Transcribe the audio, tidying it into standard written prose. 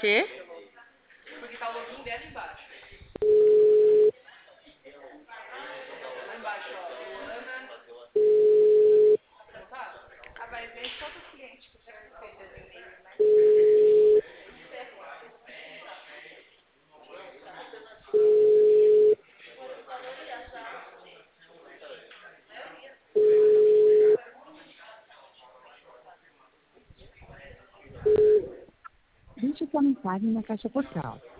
Quê? Porque tá o login dela embaixo. Lá embaixo, ó. Luana. Não tá? Ah, vai ver todo cliente que você fez as e-mails, né? Deixe sua mensagem na caixa postal.